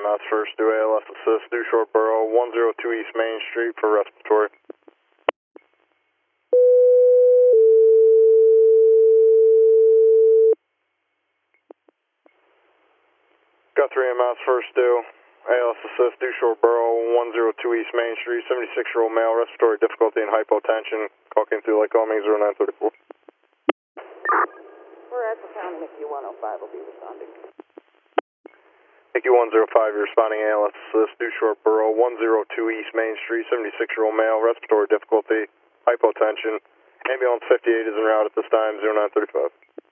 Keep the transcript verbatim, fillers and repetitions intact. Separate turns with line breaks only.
M S first, do A L S assist, due short borough, one oh two East Main Street for respiratory. Got three M S first, due A L S assist, due short borough, one oh two East Main Street, seventy-six-year-old male, respiratory difficulty and hypotension. Call came through like Calming zero nine thirty-four.
We're at the county, Mickey one oh five will be responding.
Mickey one oh five, you're responding A L S assist, due short borough, one oh two East Main Street, seventy-six-year-old male, respiratory difficulty, hypotension. Ambulance fifty-eight is en route at this time, zero nine thirty-five.